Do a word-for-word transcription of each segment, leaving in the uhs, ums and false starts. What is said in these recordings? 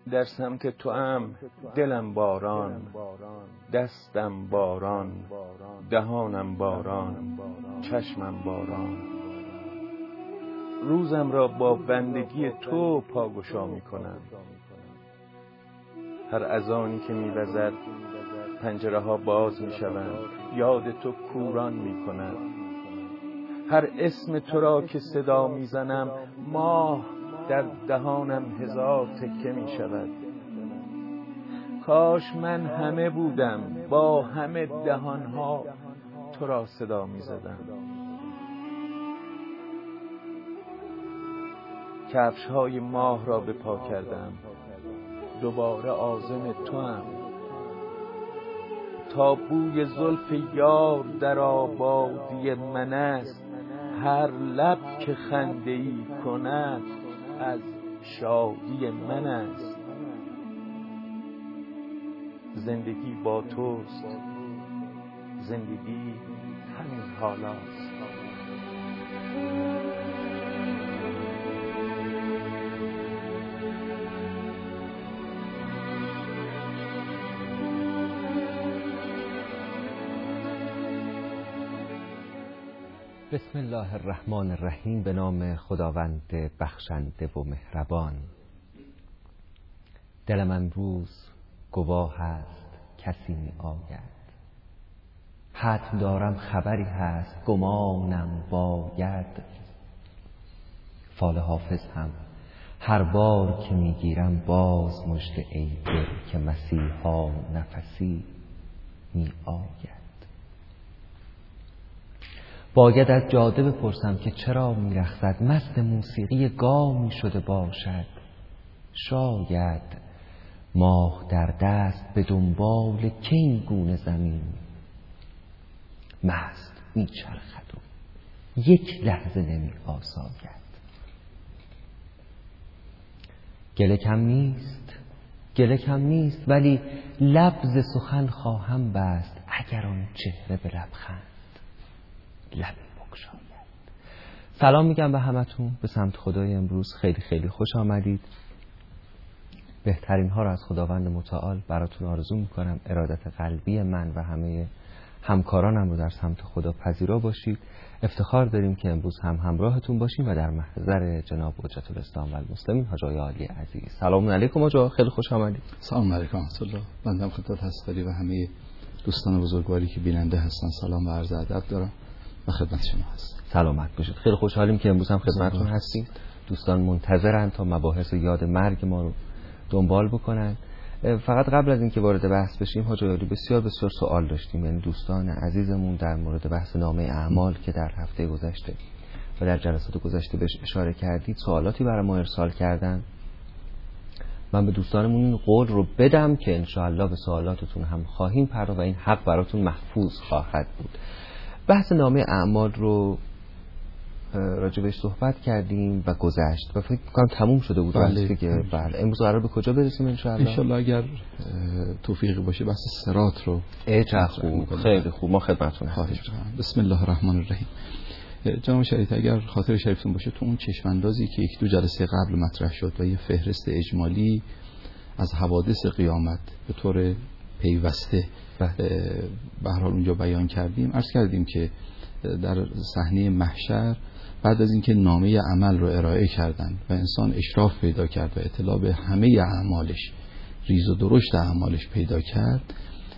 در سمت تو ام دلم باران، دستم باران، دهانم باران، چشمم باران. روزم را با بندگی تو پاگشا می کنم. هر اذانی که می وزد پنجره ها باز می شوند، یاد تو کوران می کند. هر اسم تو را که صدا می زنم ماه در دهانم هزار تکه می شود. کاش من همه بودم با همه دهانها تو را صدا می زدم. کفش های ماه را به پا کردم، دوباره عازم تو هم. تا بوی زلف یار در آبادی من است، هر لب که خنده ای کند از شادی من است. زندگی با توست، زندگی همین حالاست. بسم الله الرحمن الرحیم. به نام خداوند بخشنده و مهربان. دلم امروز گواه است کسی می آید، حتم دارم خبری هست گمانم باید. فال حافظ هم هر بار که می گیرم باز مژده ای دل که مسیحا نفسی می آید. باید از جاده بپرسم که چرا میرخصد، مست موسیقی گامی شده باشد. شاید ماه در دست به دنبال که این گونه زمین مست میچرخد و یک لحظه نمی آساید. گله کم نیست، گله کم نیست، ولی لب سخن خواهم بست اگر آن چهره به لبخند لبی بگشاید. سلام میگم به همتون، به سمت خدای امروز. خیلی خیلی خوش آمدید. بهترین ها رو از خداوند متعال براتون آرزو میکنم. ارادت قلبی من و همه همکارانم رو در سمت خدا پذیرا باشید. افتخار داریم که امروز هم همراهتون باشیم و در محضر جناب حجت الاسلام و المسلمین حاج آقای عالی عزیز. سلام علیکم حاج آقا، خیلی خوش آمدید. سلام علیکم ورحمت الله. بنده خدمت هستاری و همه دوستان بزرگواری که بیننده هستن سلام و عرض ادب دارم و خدمت شما هست. سلامت باشید. خیلی خوشحالیم که امروز هم خدمتتون هستیم. دوستان منتظرن تا مباحث یاد مرگ ما رو دنبال بکنن. فقط قبل از اینکه وارد بحث بشیم حاج عالی، بسیار بسیار سوال داشتیم، یعنی دوستان عزیزمون در مورد بحث نامه اعمال که در هفته گذشته و در جلسات گذشته بهش اشاره کردید سوالاتی برای ما ارسال کردن. من به دوستانمون این قول رو بدم که انشاءالله به سوالاتتون هم خواهیم پرداخت و این حق براتون محفوظ خواهد بود. بحث نامه اعمال رو راجبش صحبت کردیم و گذشت و فکر کنم تموم شده بود. بله دیگه. بله امروز قرار به کجا برسیم انشاءالله؟ انشاءالله اگر توفیقی باشه بحث صراط رو. ای چه خوب، خیلی خوب، ما خدمتتون هستیم. بسم الله الرحمن الرحیم. جناب شریعت اگر خاطر شریفتون باشه تو اون چشماندازی که یک دو جلسه قبل مطرح شد و یه فهرست اجمالی از حوادث قیامت به طور پیوسته به هر حال اونجا بیان کردیم، عرض کردیم که در صحنه محشر بعد از اینکه نامه عمل رو ارائه کردن و انسان اشراف پیدا کرد و اطلاع به همه اعمالش، ریز و درشت اعمالش پیدا کرد،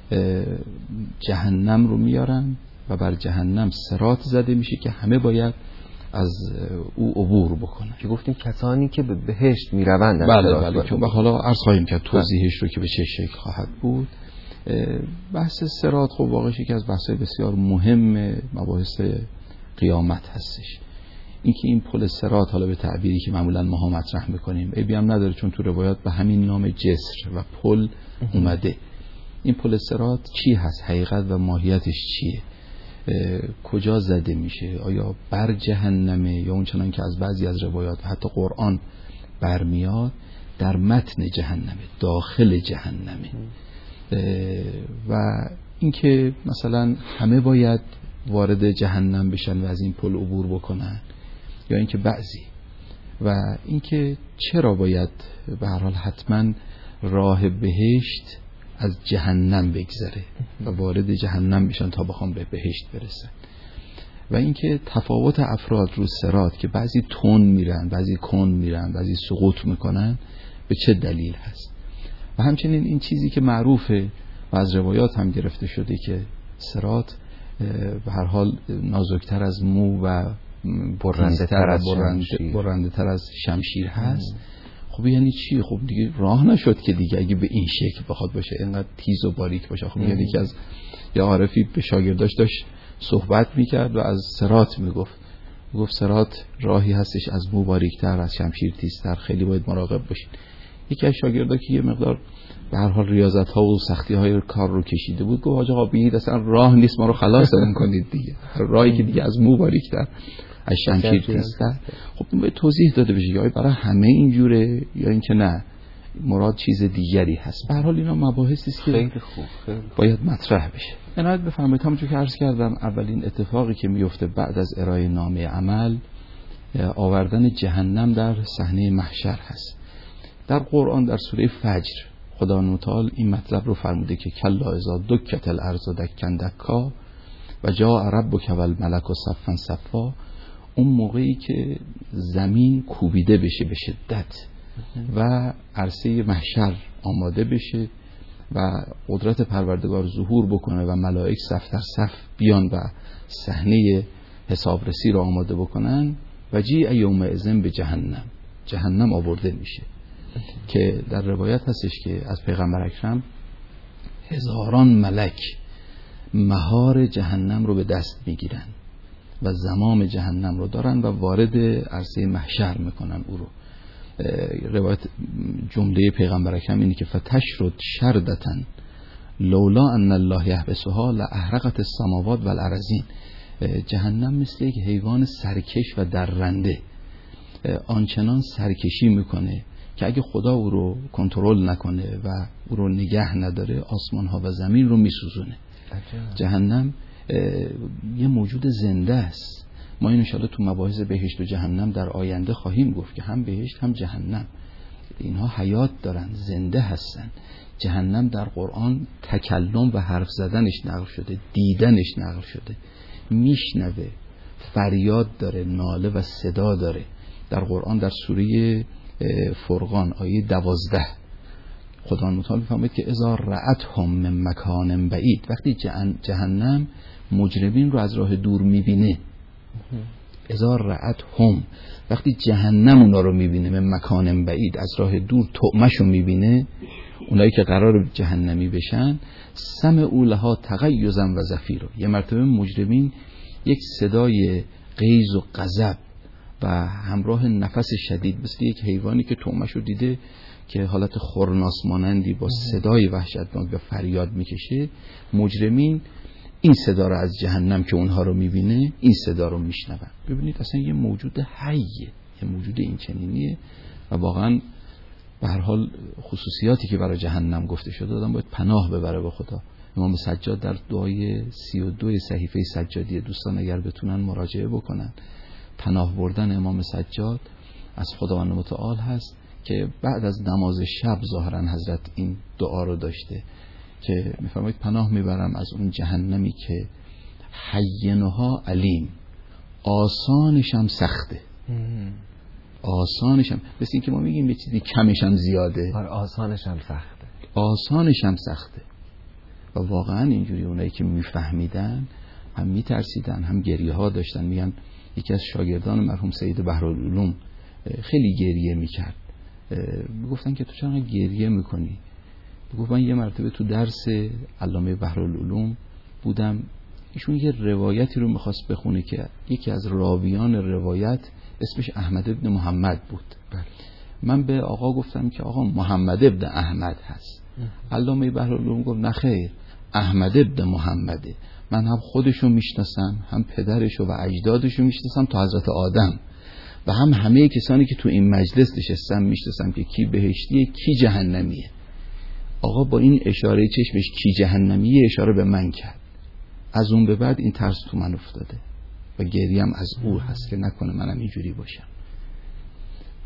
جهنم رو میارن و بر جهنم صراط زده میشه که همه باید از او عبور بکنن. که گفتیم کسانی که به بهشت میروند. بله بله که حالا عرض خواهیم کرد توضیحش رو که به چه شکل خواهد بود. بحث صراط خب واقعا یکی از بحث‌های بسیار مهم مباحث قیامت هستش. اینکه این پل صراط حالا به تعبیری که معمولا ما ها مطرح میکنیم عیبی هم نداره، چون تو روایات به همین نام جسر و پل اومده. این پل صراط چی هست، حقیقت و ماهیتش چیه، کجا زده میشه، آیا بر جهنمه یا اون چنان که از بعضی از روایات حتی قرآن برمیاد در متن جهنمه، داخل جهنمه. و اینکه مثلا همه باید وارد جهنم بشن و از این پل عبور بکنن، یا اینکه بعضی و اینکه چرا باید به هر حال حتما راه بهشت از جهنم بگذره و وارد جهنم بشن تا بخوام به بهشت برسن، و اینکه تفاوت افراد رو صراط که بعضی تون میرن، بعضی کن میرن، بعضی سقوط میکنن به چه دلیل هست. و همچنین این چیزی که معروفه و از روایات هم گرفته شده که صراط به هر حال نازکتر از مو و برنده تر از برنده, برنده تر از شمشیر هست. خب یعنی چی؟ خب دیگه راه نشد که دیگه اگه به این شکل بخواد باشه، اینقدر تیز و باریک باشه. خب یعنی یکی از یا عارفی به شاگرداش داشت صحبت میکرد و از صراط میگفت میگفت صراط راهی هستش از مو باریکتر، از شمشیر تیزتر، خیلی باید مراقب باشین. یکی از شاگردا که یه مقدار به هر حال ریاضت ها و سختی های کار رو کشیده بود گفت حاج آقا بیایید اصلا راه نیست، ما رو خلاصمون کنید دیگه، راهی که دیگه از مو باریکتر، از شمشیر تیزتر. خب به توضیح داده بشه یا برای همه اینجوره یا اینکه نه مراد چیز دیگری هست. به هر حال اینا مباحثی است که خیلی خوب خیلی باید مطرح بشه. عنایت بفرمایید. همونجور که عرض کردم اولین اتفاقی که میفته بعد از ارائه نامه عمل آوردن جهنم در صحنه محشر هست. در قرآن در سوره فجر خدا متعال این مطلب رو فرموده که کلا اذا دکت الارض دکا دکا و جاء ربک والملک صفا صفا. اون موقعی که زمین کوبیده بشه به شدت و عرصه محشر آماده بشه و قدرت پروردگار ظهور بکنه و ملائک صف در صف بیان و صحنه حسابرسی رو آماده بکنن و جیء یومئذ به جهنم، جهنم آورده میشه که در روایت هستش که از پیغمبر اکرم هزاران ملک مهار جهنم رو به دست میگیرن و زمام جهنم رو دارن و وارد عرصه محشر میکنن او رو. روایت جمله پیغمبر اکرم اینه که فتشرد شردتن لولا ان الله یحبسها لاحرقت السماوات والارضین. جهنم مثل یک حیوان سرکش و درنده آنچنان سرکشی میکنه که اگه خدا او رو کنترل نکنه و او رو نگه نداره آسمان ها و زمین رو میسوزونه. جهنم یه موجود زنده است. ما این انشاءالله تو مباحث بهشت و جهنم در آینده خواهیم گفت که هم بهشت هم جهنم اینها حیات دارن، زنده هستن. جهنم در قرآن تکلم و حرف زدنش نقل شده، دیدنش نقل شده، میشنوه، فریاد داره، ناله و صدا داره. در قرآن در سوره فرقان آیه دوازده خدا متعال میفرماید که اذا رأتهم من مکان بعید، وقتی جهنم مجرمین رو از راه دور میبینه، اذا رأتهم، وقتی جهنم اونا رو میبینه من مکان بعید، از راه دور طعمش رو میبینه، اونایی که قرار جهنمی بشن، سمعوا لها تغیظا و زفیرا. یه مرتبه مجرمین یک صدای غیظ و غضب و همراه نفس شدید مثل یک حیوانی که طعمش رو دیده که حالت خرناس مانندی با صدای وحشتناک و فریاد میکشه، مجرمین این صدا رو از جهنم که اونها رو میبینه این صدا رو میشنون. ببینید اصلا یه موجود حیه، یه موجود این چنینیه و واقعا به هر حال خصوصیاتی که برای جهنم گفته شده آدم باید پناه ببره به خدا. امام سجاد در دعای سی و دو صحیفه سجادی، دوستان اگر بتونن مراجعه بکنن، پناه بردن امام سجاد از خداوند متعال هست که بعد از نماز شب ظاهرا حضرت این دعا رو داشته که میفرماید پناه میبرم از اون جهنمی که حینها علیم، آسانش هم سخته. آسانش هم مثل این که ما میگیم یه چیزی کمش هم زیاده، آسانش هم سخته، آسانش هم سخته. و واقعا اینجوری اونایی که میفهمیدن هم میترسیدن هم گریه ها داشتن. میگن یکی از شاگردان مرحوم سید بحرالعلوم خیلی گریه میکرد. گفتن که تو چرا گریه میکنی؟ گفت من یه مرتبه تو درس علامه بحرالعلوم بودم، ایشون یه روایتی رو میخواست بخونه که یکی از راویان روایت اسمش احمد ابن محمد بود. من به آقا گفتم که آقا محمد ابن احمد هست. علامه بحرالعلوم گفت نه خیر، احمد ابن محمده. من هم خودشو میشناسم، هم پدرشو و اجدادشو میشناسم تا حضرت آدم، و هم همه کسانی که تو این مجلس نشستم میشناسم که کی بهشتیه کی جهنمیه. آقا با این اشاره چشمش کی جهنمیه اشاره به من کرد. از اون به بعد این ترس تو من افتاده و گریم از او هست که نکنه منم اینجوری باشم.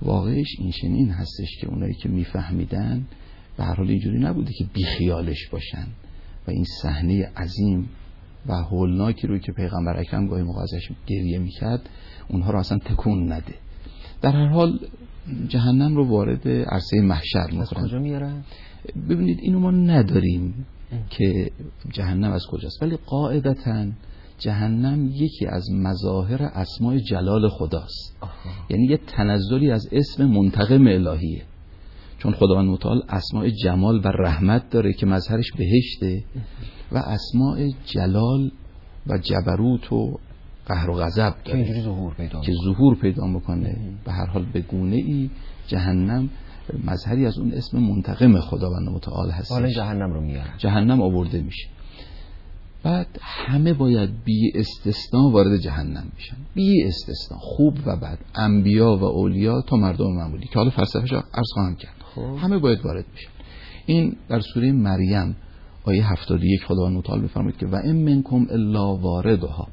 واقعش این چنین هستش که اونایی که میفهمیدن به هر حال اینجوری نبوده که بیخیالش باشن و این صحنه عظیم و هولناکی رو که پیغمبر اکرم گاهی موقع ازش گریه میکرد اونها رو اصلا تکون نده. در هر حال جهنم رو وارد عرصه محشر میکنن. از کجا میارن؟ ببینید اینو ما نداریم که جهنم از کجاست، ولی قاعدتاً جهنم یکی از مظاهر اسماء جلال خداست. آها. یعنی یه تنزلی از اسم منتقم الهیه، چون خداوند متعال اسماء جمال و رحمت داره که مظهرش بهشته و اسماء جلال و جبروت و قهر و غضب داره که ظهور پیدا که ظهور پیدا میکنه. به هر حال به گونه ای جهنم مظهری از اون اسم منتقم خداوند متعال هست. حالا جهنم رو میارن، جهنم آورده میشه، بعد همه باید بی استثناء وارد جهنم میشن، بی استثناء، خوب و بد، انبیا و اولیا تا مردم معمولی که حالا فلسفه‌اش عرض خواهم کرد. خب. همه باید وارد میشن. این در سوره مریم آیه هفتاد و یک خداوند متعال میفرماید که و ان منکم الا واردها،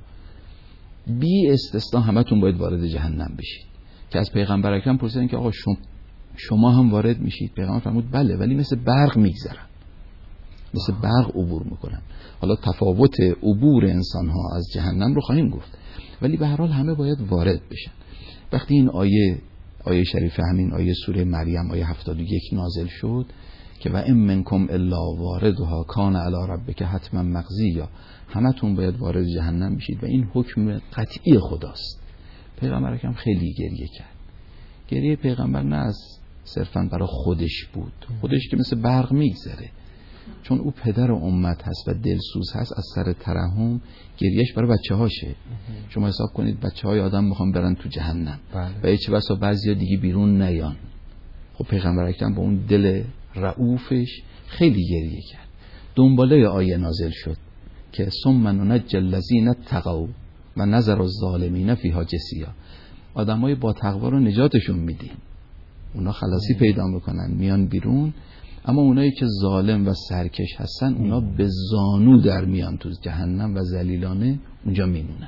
بی استثناء همتون باید وارد جهنم بشید. که از پیغمبر اکرم پرسیدن که آقا شما شما هم وارد میشید؟ پیغمبر فرمود بله، ولی مثل برق میگذرن، مثل برق عبور میکنن. حالا تفاوت عبور انسان ها از جهنم رو خواهیم گفت، ولی به هر حال همه باید وارد بشن. وقتی این آیه آیه شریفه همین آیه سوره مریم آیه هفتاد و یک نازل شد که و ان منکم الا واردها کان علی ربک حتما مقضیا، همتون باید وارد جهنم بشید و این حکم قطعی خداست. پیغمبر اکرم خیلی گریه کرد. گریه پیغمبر نه از صرفاً برای خودش بود، خودش که مثل برق میگذره، چون او پدر امت هست و دلسوز هست، از سر ترحم گریهش برای بچه هاشه. شما حساب کنید بچه های آدم میخوان برن تو جهنم بله. و چه بسا بعضیا دیگه بیرون نیان. خب پیغمبر اکرم با اون دل رؤوفش خیلی گریه کرد. دنباله آیه نازل شد که ثم ننجی الذین اتقوا و نذر الظالمین فیها جثیا، آدمای با تقوا رو نجاتشون میدیم، اونا خلاصی پیدا میکنن میان بیرون، اما اونایی که ظالم و سرکش هستن اونا به زانو در میان تو جهنم و ذلیلانه اونجا میمونن.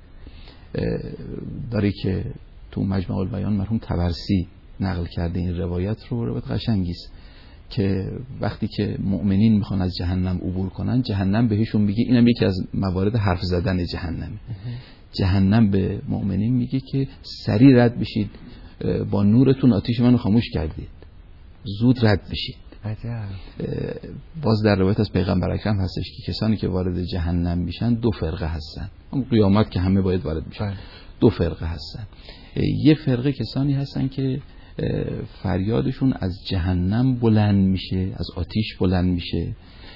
داری که تو مجمع البیان مرحوم طبرسی نقل کرده این روایت رو، روایت قشنگی است که وقتی که مؤمنین میخوان از جهنم عبور کنن، جهنم بهشون میگه، اینم یکی از موارد حرف زدن جهنم، جهنم به مؤمنین میگه که سریع رد بشید، با نورتون آتیش منو خاموش کردید، زود رد بشید. باز در روایت از پیغمبر اکرم هستش که کسانی که وارد جهنم میشن دو فرقه هستن، اون قیامت که همه باید وارد میشن دو فرقه هستن. یه فرقه کسانی هستن که فریادشون از جهنم بلند میشه، از آتیش بلند میشه،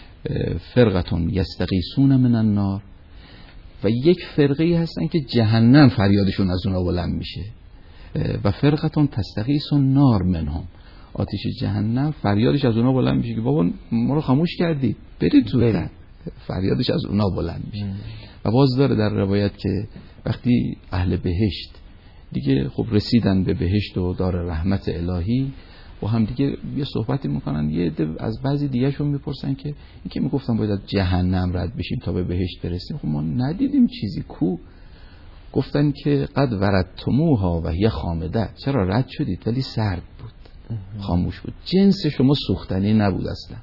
فرقتون یستغیثون من النار، و یک فرقه هستن که جهنم فریادشون از اونا بلند میشه، و فرقتون تستغیث النار منهم، آتش جهنم فریادش از اونا بلند میشه که بابا ما رو خاموش کردید برید زودتر، فریادش از اونا بلند میشه. و باز داره در روایت که وقتی اهل بهشت دیگه خب رسیدن به بهشت و دار رحمت الهی و هم دیگه یه صحبتی میکنن، یه عده از بعضی دیگه شون میپرسن که این که میگفتن باید از جهنم رد بشیم تا به بهشت برسیم، خب ما ندیدیم چیزی کو. گفتن که قد وردتموها و هی خامده، چرا رد شدید ولی سرد بود، خاموش بود، جنس شما سوختنی نبود اصلا،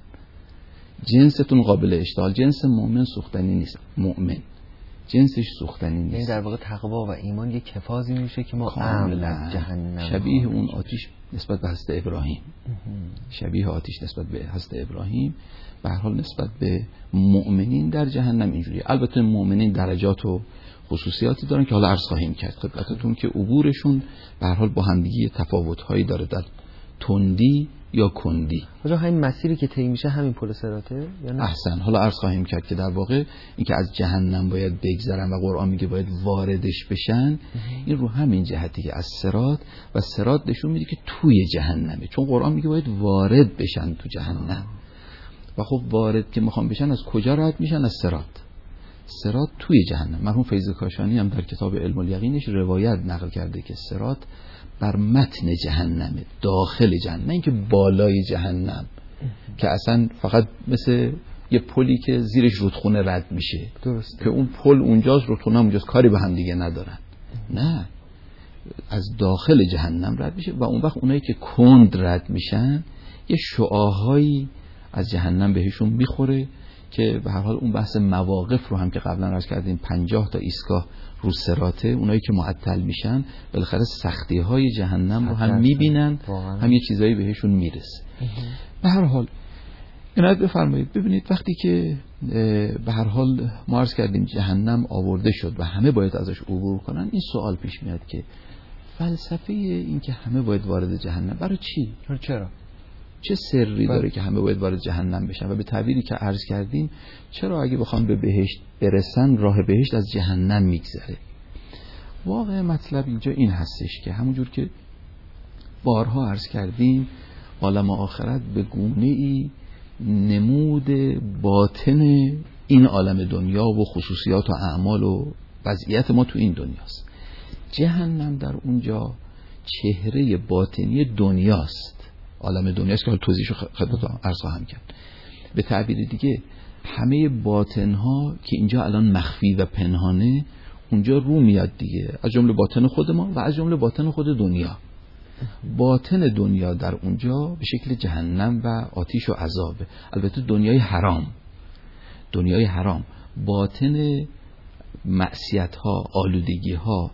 جنستون قابل اشتعال، جنس مؤمن سوختنی نیست، مؤمن جنسش سوختنی نیست. یعنی در واقع تقوا و ایمان یک کفازی میشه که ما امن از جهنم، شبیه اون آتش نسبت به حضرت ابراهیم، شبیه آتش نسبت به حضرت ابراهیم، به هر حال نسبت به مؤمنین در جهنم اینجوریه. البته مؤمنین درجات و خصوصیاتی دارن که حالا عرض خواهیم کرد خدمتتون که عبورشون به هر حال با همدیگه تفاوت‌هایی داره در تندی یا کندی. آجا همین مسیری که طی میشه همین پل صراطه یا نه؟ احسن. حالا عرض خواهیم کرد که در واقع اینکه از جهنم باید بگذرن و قرآن میگه باید واردش بشن، این رو همین جهتی که از صراط، و صراط نشون میده که توی جهنمه، چون قرآن میگه باید وارد بشن تو جهنم. و خب وارد که میخوام بشن از کجا رد میشن؟ از صراط. صراط توی جهنم. مرحوم فیض کاشانی هم در کتاب علم الیقینش روایت نقل کرده که صراط بر متن جهنمه، داخل جهنم، نه اینکه بالای جهنم که اصلا فقط مثل یه پلی که زیرش رودخونه رد میشه. درست. که اون پل اونجاست، رودخونه اونجاست، کاری به هم دیگه ندارن. نه، از داخل جهنم رد میشه و اون وقت اونایی که کند رد میشن یه شعاهایی از جهنم بهشون میخوره که به هر حال اون بحث مواقف رو هم که قبلا عرض کردیم پنجاه تا ایستگاه رو صراطه، اونایی که معطل میشن بالاخره سختی های جهنم رو هم میبینن، هم یه چیزایی بهشون میرسه. به هر حال عنایت بفرمایید، ببینید وقتی که به هر حال ما عرض کردیم جهنم آورده شد و همه باید ازش عبور کنن، این سوال پیش میاد که فلسفه این که همه باید وارد جهنم برای چی؟ چرا؟ چه سری داره که همه باید وارد جهنم بشن؟ و به تعبیری که عرض کردیم چرا اگه بخوان به بهشت برسن راه بهشت از جهنم میگذره؟ واقع مطلب اینجا این هستش که همونجور که بارها عرض کردیم عالم آخرت به گونه‌ای نمود باطن این عالم دنیا و خصوصیات و اعمال و وضعیت ما تو این دنیاست. جهنم در اونجا چهره باطنی دنیاست، عالم دنیاست که توضیحشو خدمتتون عرض خواهم کرد. به تعبیر دیگه همه باطنها که اینجا الان مخفی و پنهانه اونجا رو میاد دیگه، از جمله باطن خود ما و از جمله باطن خود دنیا. باطن دنیا در اونجا به شکل جهنم و آتش و عذابه، البته دنیای حرام، دنیای حرام، باطن معصیت ها، آلودگی ها،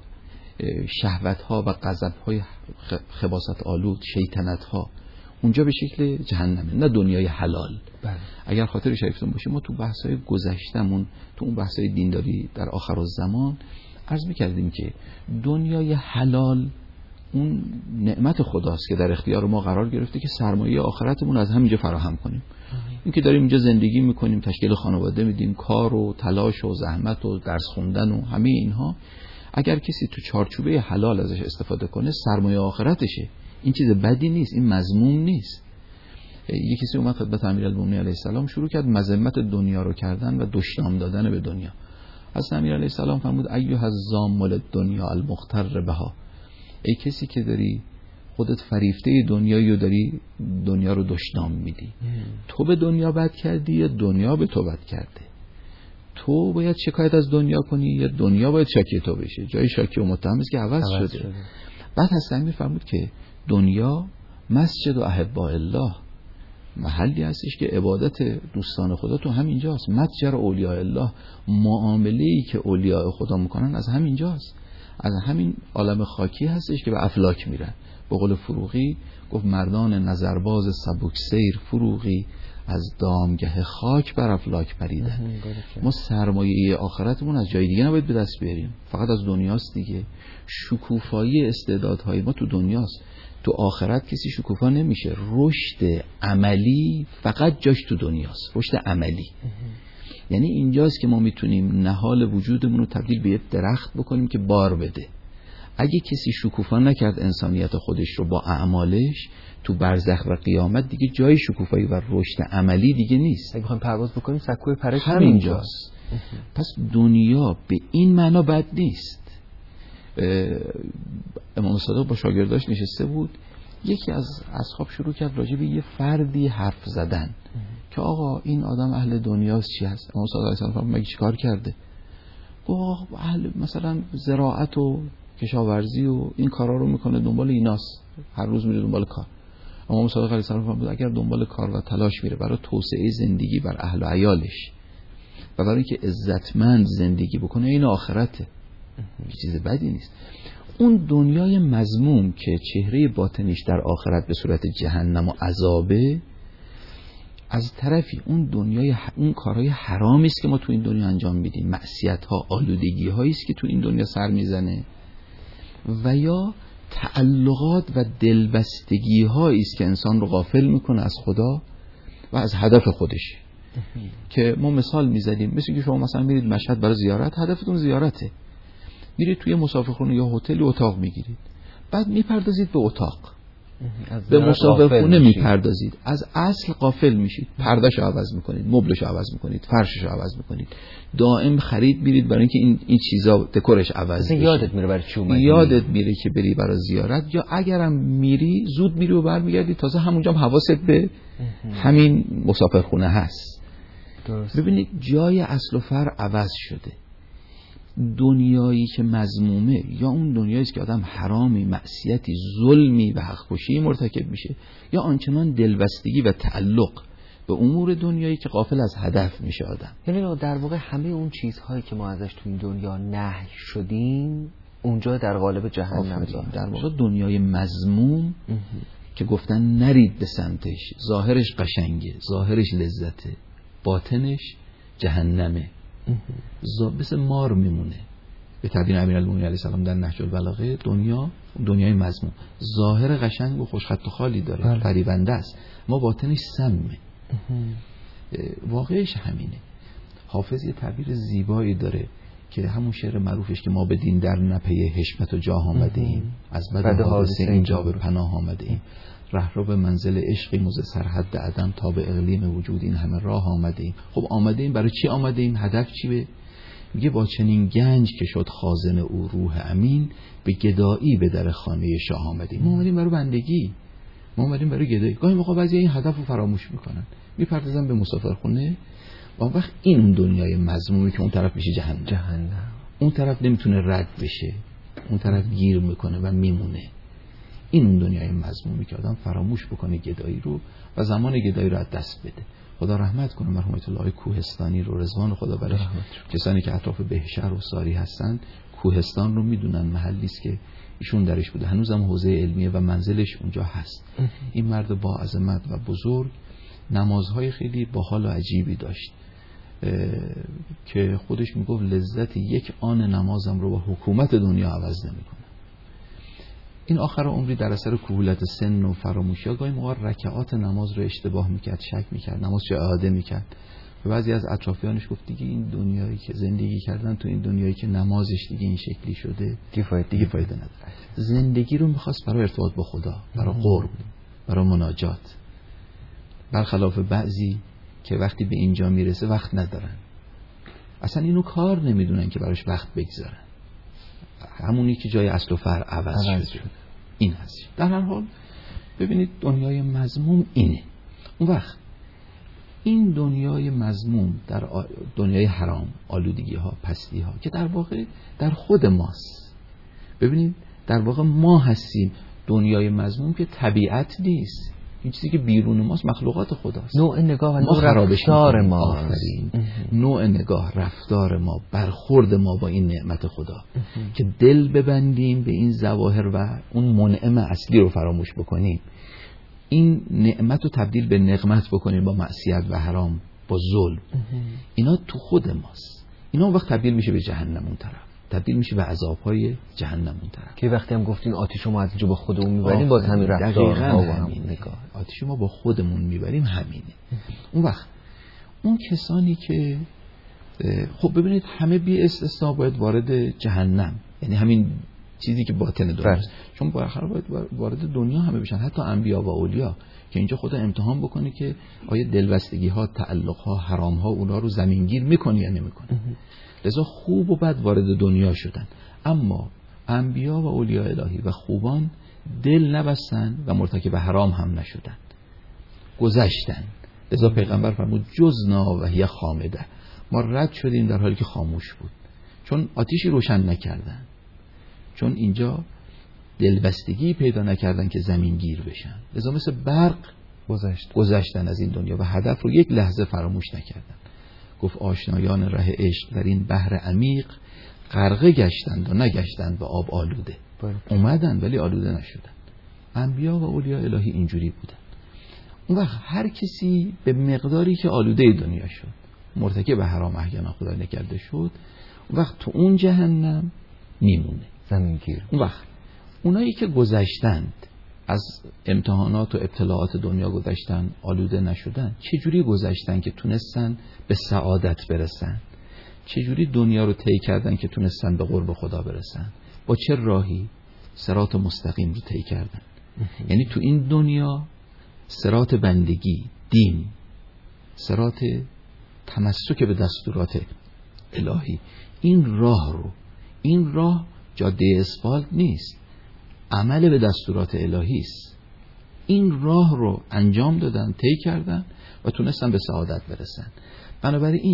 شهوت ها و غضب های خباثت آلود، شیطنت ها، اونجا به شکل جهنمه، نه دنیای حلال. بله. اگر خاطر شریفتون باشه ما تو بحث‌های گذشتمون تو اون بحث‌های دینداری در آخر الزمان عرض می‌کردیم که دنیای حلال اون نعمت خداست که در اختیار ما قرار گرفته که سرمایه آخرتمون از همینجا فراهم کنیم. این که داریم اینجا زندگی میکنیم، تشکیل خانواده میدیم، کار و تلاش و زحمت و درس خوندن و همه اینها، اگر کسی تو چارچوبه حلال ازش استفاده کنه سرمایه آخرتشه. این چیز بدی نیست، این مذموم نیست. یکی کسی اومد خدمت امیرالمومنین علیه السلام شروع کرد مذمت دنیا رو کردن و دشنام دادن به دنیا. حضرت امیر علیه السلام فرمود ایها الزام الدنیا المغتر بها، ای کسی که داری خودت فریفته دنیایی و داری دنیا رو دشنام میدی، تو به دنیا بد کردی یا دنیا به تو بد کرده؟ تو باید شکایت از دنیا کنی یا دنیا باید شاکی تو بشه؟ جای شاکی و متهم است که عوض, عوض شده. شده. بعد حضرت امیر فرمود که دنیا مسجد و احباء الله، محلی هستش که عبادت دوستان خدا تو همینجاست. متجر اولیاء الله، معامله‌ای که اولیاء خدا میکنن از همینجاست، از همین عالم خاکی هستش که به افلاک میرن. به قول فروغی گفت مردان نظرباز سبک سیر فروغی، از دامگه خاک بر افلاک پریدن. ما سرمایه آخرتمون از جای دیگه نباید به دست بیاریم، فقط از دنیاست دیگه. شکوفایی استعدادهای ما تو دنیاست، تو آخرت کسی شکوفا نمیشه. رشد عملی فقط جاش تو دنیاست، رشد عملی. یعنی اینجاست که ما میتونیم نهال وجودمون رو تبدیل به یک درخت بکنیم که بار بده. اگه کسی شکوفا نکرد انسانیت خودش رو با اعمالش، تو برزخ و قیامت دیگه جای شکوفایی و رشد عملی دیگه نیست. اگه بخوایم پرواز بکنیم سکوی پرش همینجاست. پس دنیا به این معنا بد نیست. امام صادق با شاگرداش نشسته بود، یکی از اصحاب شروع کرد راجع به یه فردی حرف زدن که آقا این آدم اهل دنیاست، چی هست؟ امام صادق علیه السلام مگه چیکار کرده؟ گفت اهل مثلا زراعت و کشاورزی و این کارا رو میکنه، دنبال ایناست، هر روز میره دنبال کار. امام صادق علیه السلام فرمود اگر دنبال کار و تلاش میره برای توسعه زندگی بر اهل و عیالش و برای اینکه عزتمند زندگی بکنه، این آخرته، چیز بدی نیست. اون دنیای مذموم که چهره باطنش در آخرت به صورت جهنم و عذابه، از طرفی اون دنیای اون کارهای حرامی است که ما تو این دنیا انجام میدیم، معصیت ها، آلودگی هایی است که تو این دنیا سر میزنه، و یا تعلقات و دلبستگی هایی است که انسان رو غافل میکنه از خدا و از هدف خودش. که ما مثال میزدیم، مثل که شما مثلا میرید مشهد برای زیارت، هدفتون زیارته، میرید توی مسافرخونه یا هتل اتاق میگیرید، بعد میپردازید به اتاق، به مسافرخونه میپردازید، از اصل غافل میشید، پردهشو عوض میکنید، مبلشو عوض میکنید، فرششو عوض میکنید، دائم خرید میرید برای اینکه این این چیزا دکورش عوض بشه. یادت میره برای چی اومدی، یادت میره که بری برای زیارت، یا اگرم میری زود میری و برمیگردی، تازه همونجا هم حواست به همین مسافرخونه هست. درست. ببینید جای اصل و فرع عوض شده. دنیایی که مذمومه یا اون دنیایی است که آدم حرامی، معصیتی، ظلمی و حق‌کشی مرتکب میشه، یا آنچنان دلبستگی و تعلق به امور دنیایی که غافل از هدف میشه آدم. یعنی در واقع همه اون چیزهایی که ما ازش تو این دنیا نهی شدیم اونجا در قالب جهنم ظاهر. در واقع دنیای مذموم که گفتن نرید به سمتش، ظاهرش قشنگه، ظاهرش لذته، باطنش جهنمه، مثل مار میمونه. به تعبیر امیرالمومنین علیه السلام در نهج البلاغه، دنیا دنیای مذموم ظاهر قشنگ و خوشخط و خالی داره، فریبنده است، ما باطنش سمه. واقعش همینه. حافظ یه تعبیر زیبایی داره که همون شعر معروفش که ما به دین در نپی حشمت و جاه آمده ایم، از بد حادثه اینجا به پناه آمده ایم، ره رو به منزل عشقی موز سرحد عدم تا به اقلیم وجود این همه راه آمده ایم. خب آمده ایم برای چی آمده ایم؟ هدف چی؟ به میگه با چنین گنج که شد خازن او روح امین، به گدایی به در خانه شاه آمده ایم. ما اومدیم برای بندگی، ما اومدیم برای گدایی. گاهی موقع بعضی این هدف رو فراموش میکنن، میپردازن به مسافرخونه. اون وقت این دنیای مذمومی که اون طرف میشه جهنم. جهنم. اون طرف نمیتونه رد بشه، اون طرف گیر میکنه و میمونه. این اون دنیای مذمومی که آدم فراموش بکنه گدایی رو و زمان گدایی رو از دست بده. خدا رحمت کنه مرحوم آیت الله کوهستانی رو، رضوان خدا برش. کسانی که اطراف بهشهر و ساری هستن کوهستان رو میدونن، محلی است که ایشون درش بوده، هنوزم حوزه علمیه و منزلش اونجا هست. این مرد با عظمت و بزرگ نمازهای خیلی باحال و عجیبی داشت که خودش میگفت لذت یک آن نمازم رو با حکومت دنیا عوض نمیکنه. این آخر عمری در اثر کهولت سن و فراموشی ها گاهی موقع رکعات نماز رو اشتباه میکرد، شک میکرد، نماز چه اعاده میکرد. و بعضی از اطرافیانش گفت دیگه این دنیایی که زندگی کردن تو این دنیایی که نمازش دیگه این شکلی شده دیگه فایده نداره. زندگی رو میخواست برای ارتباط با خدا، برای قرب، برای مناجات، برخلاف بعضی که وقتی به اینجا میرسه وقت ندارن، اصلا اینو کار نمیدونن که براش وقت بگذارن، همونی که جای اصل و فرع عوض, عوض شده. این هست. در هر حال ببینید دنیای مذموم اینه. اون وقت این دنیای مذموم در دنیای حرام، آلودگی ها، پستی ها که در واقع در خود ماست. ببینید در واقع ما هستیم دنیای مذموم که طبیعت نیست، این چیزی که بیرون ماست مخلوقات خداست. نوع نگاه و نوع رفتار ما، نوع نگاه، رفتار ما، برخورد ما با این نعمت خدا که دل ببندیم به این ظواهر و اون منعم اصلی رو فراموش بکنیم، این نعمت رو تبدیل به نقمت بکنیم با معصیت و حرام، با ظلم. اینا تو خود ماست. اینا وقت تبدیل میشه به جهنم اون طرف، تبدیل میشه به عذاب‌های جهنم اون طرف. که وقتی هم گفتین آتیشو ما از اینجا با خودمون میبریم، باز همین رفتارها و همین نگاه، آتیشو ما با خودمون میبریم همینه. اون وقت اون کسانی که خب ببینید همه بی استثنا باید وارد جهنم، یعنی همین چیزی که باطن دنیاست، چون بالاخره باید وارد دنیا همه بشن، حتی انبیا و اولیا، که اینجا خدا امتحان بکنه که آیا دلبستگی ها، تعلق ها، حرام ها اونا رو زمینگیر میکنه یا نمیکنه. لذا خوب و بد وارد دنیا شدن، اما انبیا و اولیاء الهی و خوبان دل نبستن و مرتکب حرام هم نشدن، گذشتن. لذا پیغمبر فرمود جزنا و هی خامده، ما رد شدیم در حالی که خاموش بود، چون آتیشی روشن نکردن، چون اینجا دلبستگی پیدا نکردن که زمین گیر بشن. لذا مثل برق گذشت. گذشتن از این دنیا و هدف رو یک لحظه فراموش نکردن. گفت آشنایان ره عشق در این بحر عمیق غرقه گشتند و نگشتند به آب آلوده. باید. اومدن ولی آلوده نشدن. انبیا و اولیاء الهی اینجوری بودن. اون وقت هر کسی به مقداری که آلوده دنیا شد، مرتکب حرام احیانا خدا نکرده شد، اون وقت تو اون جهنم میمونه، زمین گیر. اون وقت اونایی که گذشتند از امتحانات و ابتلاعات دنیا گذشتن، آلوده نشدن، چجوری گذشتن که تونستن به سعادت برسن؟ چجوری دنیا رو طی کردن که تونستن به قرب خدا برسن؟ با چه راهی؟ صراط مستقیم رو طی کردن. یعنی تو این دنیا صراط بندگی، دین، صراط تمسک به دستورات الهی، این راه رو، این راه جاده اسفالت نیست، عمل به دستورات الهی است. این راه رو انجام دادن، طی کردن و تونستن به سعادت برسن. بنابراین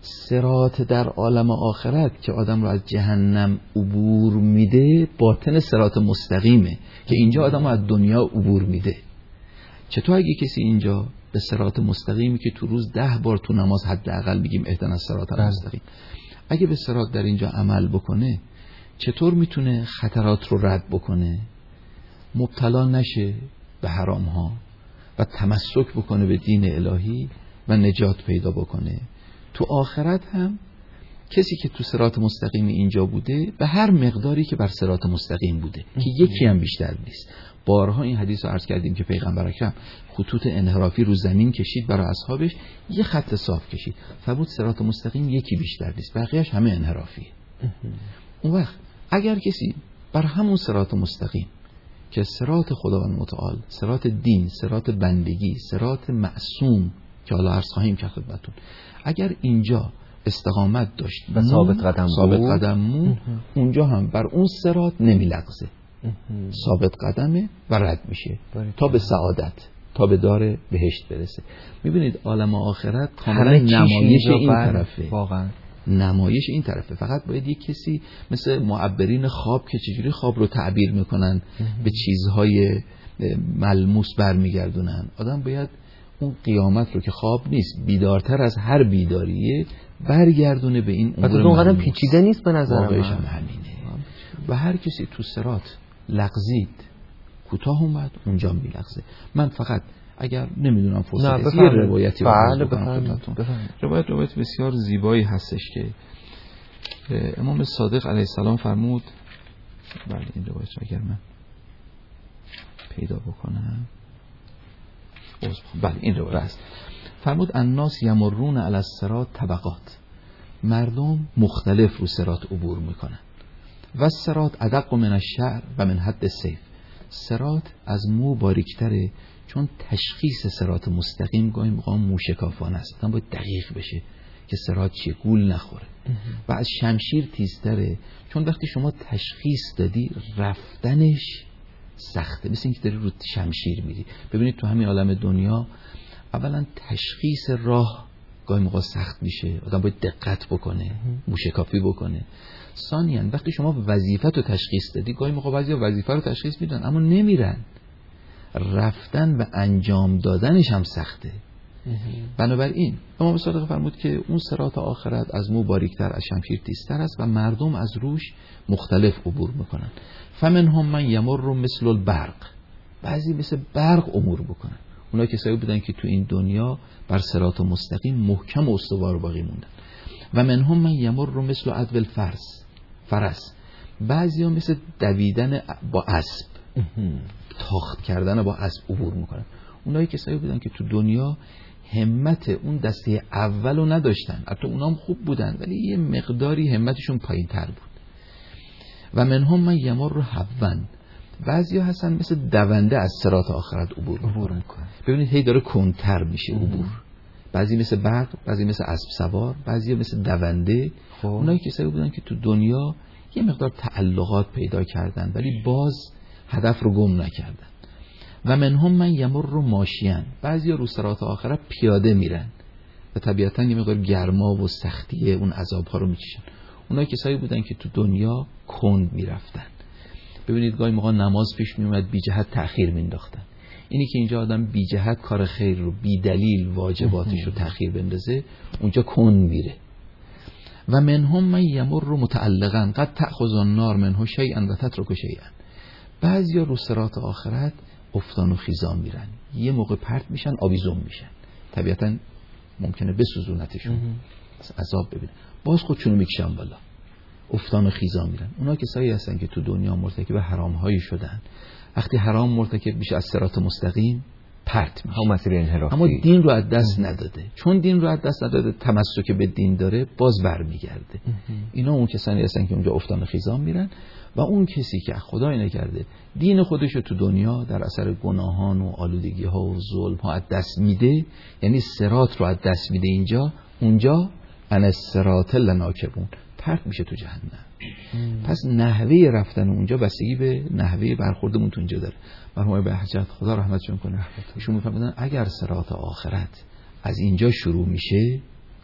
صراط در عالم آخرت که آدم رو از جهنم عبور میده باطن صراط مستقیمه که اینجا آدم رو از دنیا عبور میده. چطور اگه کسی اینجا به صراط مستقیمی که تو روز ده بار تو نماز حداقل میگیم اهدنا الصراط المستقیم، اگه به صراط در اینجا عمل بکنه چطور میتونه خطرات رو رد بکنه، مبتلا نشه به حرام ها و تمسک بکنه به دین الهی و نجات پیدا بکنه؟ تو آخرت هم کسی که تو صراط مستقیم اینجا بوده به هر مقداری که بر صراط مستقیم بوده که یکی هم بیشتر نیست. بارها این حدیث رو عرض کردیم که پیغمبر اکرم خطوط انحرافی رو زمین کشید برای اصحابش، یه خط صاف کشید، فرمود صراط مستقیم یکی بیشتر نیست، بقیه‌اش همه انحرافیه. اون وقت اگر کسی بر همون صراط مستقیم که صراط خداوند متعال، صراط دین، صراط بندگی، صراط معصوم که حالا عرض خواهیم که خدمتون، اگر اینجا استقامت داشت و ثابت قدم ثابت قدم مون، اونجا هم بر اون صراط نمیلغزه، ثابت قدمه و رد میشه تا به سعادت، تا به دار بهشت برسه. میبینید عالم آخرت کاملا نمایش این طرفه، واقعا نمایش این طرفه. فقط باید یک کسی مثل معبرین خواب که چجوری خواب رو تعبیر میکنن به چیزهای ملموس برمیگردونن، آدم باید اون قیامت رو که خواب نیست، بیدارتر از هر بیداریه برگردونه به این امور ملموس. اونقدر پیچیده نیست به نظر من. واقعش هم همینه. و هر کسی تو صراط لغزید، کوتاه اومد، اونجا میلغزه. من فقط اگر نمیدونم فرصت یه روایتی بله بکنم روایت روایت بسیار زیبایی هستش که امام صادق علیه السلام فرمود. بله این روایت رو اگر من پیدا بکنم، بله این روایت است. فرمود الناس یمرون علی الصراط طبقات، مردم مختلف رو صراط عبور میکنن. و الصراط ادق من الشعر و من حد السیف، صراط از مو باریکتره، چون تشخیص صراط مستقیم گاهی موقع موشکافانه است، آدم باید دقیق بشه که صراط چیه، گول نخوره. و از شمشیر تیزتره، چون وقتی شما تشخیص دادی رفتنش سخته، مثل اینکه داری رو شمشیر میری. ببینید تو همین عالم دنیا اولا تشخیص راه گاهی موقع سخت میشه، آدم باید دقت بکنه، موشکافی بکنه. ثانیاً وقتی شما وظیفه رو تشخیص دادی، گاهی موقع بعضیا وظیفه رو تشخیص میدن اما نمیرن، رفتن و انجام دادنش هم سخته. بنابراین امام صادق فرمود که اون صراط آخرت از مو باریکتر، از شمشیر تیزتر است و مردم از روش مختلف عبور میکنن. فمنهم من یمر مثل البرق، بعضی مثل برق عبور بکنن. اونا کسایی بودن که تو این دنیا بر صراط مستقیم محکم و استوار باقی موندن. و منهم من یمر مثل عدو الفرس، فرس، بعضیا مثل دویدن با اسب، تاخت کردن با اسب عبور میکنن. اونایی کسایی بودن که تو دنیا همت اون دسته اولو نداشتن، حتی اونا هم خوب بودن ولی یه مقداری همتشون پایین تر بود. و منهم من یمر حون، بعضیا هستن مثل دونده از صراط آخرت عبور میکنن. ببینید هی داره کنتر میشه عبور، بعضی مثل برق، بعضی مثل اسب سوار، بعضی مثل دونده. اونایی کسایی بودن که تو دنیا یه مقدار تعلقات پیدا کردن ولی باز هدف رو گم نکردن. و منهم من یمر رو ماشیان، بعضی رو صراط آخرت پیاده میرن و طبیعتا یه مقدار گرما و سختی اون عذاب ها رو میکشن. اونایی کسایی بودن که تو دنیا کند میرفتن. ببینید گاهی موقع نماز پیش میومد بی جهت تأخیر مینداختن. اینی که اینجا آدم بی جهت کار خیر رو بی دلیل واجباتش رو تأخیر بندازه، اونجا کند میره. و منهم من یمر رو متعلقا قد تأخذ النار منه شیئا و تترک شیئا، بعضیا رو صراط آخرت افتان و خیزان میرن، یه موقع پرت میشن آویزون میشن، طبیعتا ممکنه بسوزونتشون، عذاب ببینن، باز خودشونو میکشن بالا، افتان و خیزان میرن. اونا کسایی هستن که تو دنیا مرتکب حرام هایی شدن، وقتی حرام مرتکب میشه از صراط مستقیم پرت میشه، هم مسیر انحرافی، اما دین رو از دست نداده. چون دین رو از دست نداده، تمسک به دین داره، باز برمیگرده. اینا اون کسانی هستن که اونجا افتان و خیزان میرن. و اون کسی که خدای نکرده دین خودش رو تو دنیا در اثر گناهان و آلودگی ها و ظلم ها از دست میده، یعنی صراط رو از دست میده، اینجا اونجا ان الصراط لناکبون، پرت میشه تو جهنم. پس نحوه رفتن اونجا بستگی به نحوه برخوردمون تو اونجا داره. مرحوم بهجت خدا رحمتشون کنه، ایشون میفرمودن اگر صراط آخرت از اینجا شروع میشه،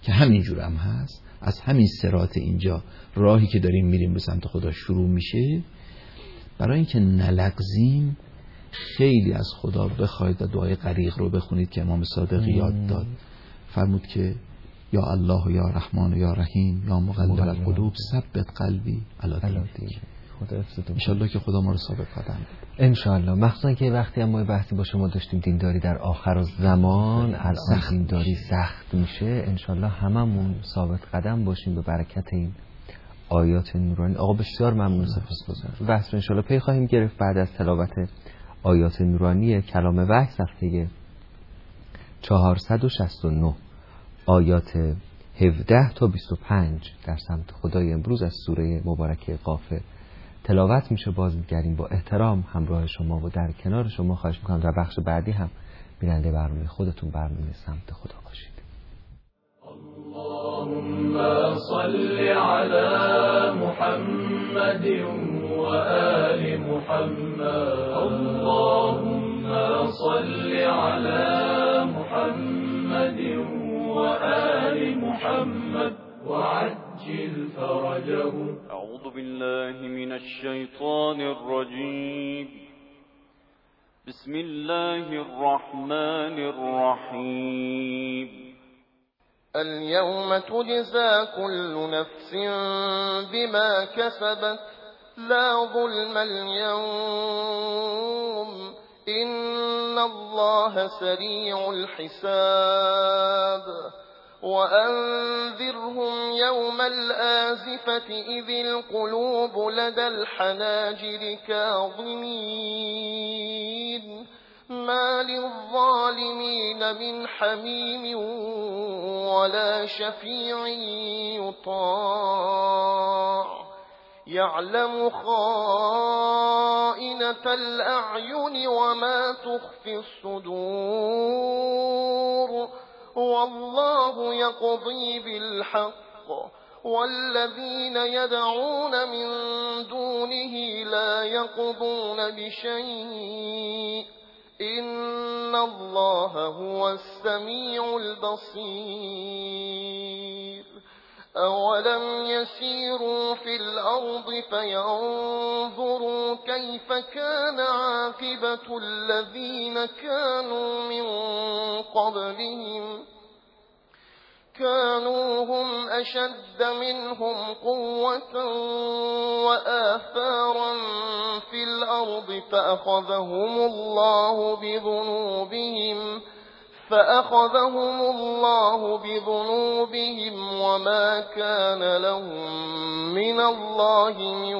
که همین جور هم هست. از همین صراط اینجا راهی که داریم میریم به سمت خدا شروع میشه. برای اینکه نلغزیم خیلی از خدا بخواید و دعای غریق رو بخونید که امام صادق یاد داد. فرمود که یا الله و یا رحمان و یا رحیم یا مقلب القلوب ثبت قلبی علی دینک. انشالله که خدا ما رو ثابت قدم بده. انشالله. مخصوصا که وقتی هم ما بحثی با شما داشتیم دینداری در آخر الزمان، الان دینداری سخت میشه، انشالله هممون ثابت قدم باشیم به برکت این آیات نورانی. آقا بسیار ممنون سپاسگزارم. بحث رو انشالله پی خواهیم گرفت بعد از تلاوت آیات نورانی کلام وحی صفحه چهارصد و شصت و نه آیات هفده تا بیست و پنج در سمت خدای امروز از سوره مبارکه قاف تلاوت میشه. بازگردیم با احترام همراه شما و در کنار شما. خواهش میکنم در بخش بعدی هم بیننده برنامه خودتون برنامه سمت خدا باشید. اللهم صل على محمد و آل محمد. اللهم صل على محمد و آل محمد وعجل فرجهم. أعوذ بالله من الشيطان الرجيم. بسم الله الرحمن الرحيم. اليوم تجزى كل نفس بما كسبت لا ظلم اليوم إن الله سريع الحساب. وأنذرهم يوم الآزفة إذ القلوب لدى الحناجر كاظمين ما للظالمين من حميم ولا شفيع يطاع يعلم خائنة الأعين وما تخفي الصدور والله يقضي بالحق والذين يدعون من دونه لا يقضون بشيء إن الله هو السميع البصير. أولم يسيروا في الأرض فينظروا كيف كان عاقبة الذين كانوا من قبلهم كانوا هم أشد منهم قوة وآثارا في الأرض فأخذهم الله بذنوبهم فأخذهم الله بذنوبهم وما كان لهم من الله من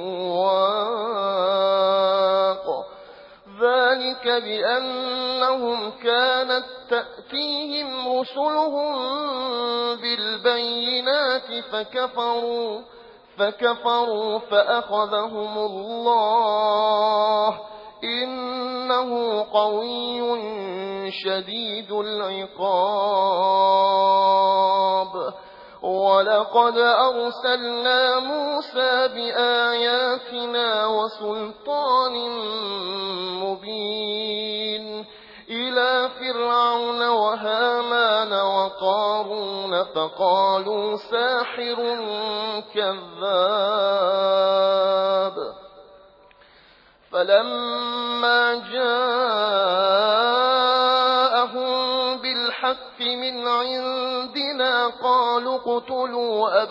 واق. ذلك بأنهم كانت تأتيهم رسلهم بالبينات فكفروا فكفروا فأخذهم الله إنه قوي شديد العقاب. ولقد أرسلنا موسى بآياتنا وسلطان مبين إلى فرعون وهامان وقارون فقالوا ساحر كذاب. فلما جاءهم بالحق من عندنا قالوا اقتلوا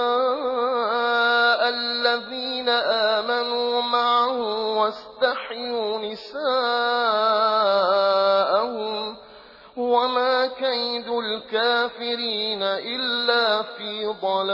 أبناء الذين آمنوا معه واستحيوا نساءهم وما كيد الكافرين إلا في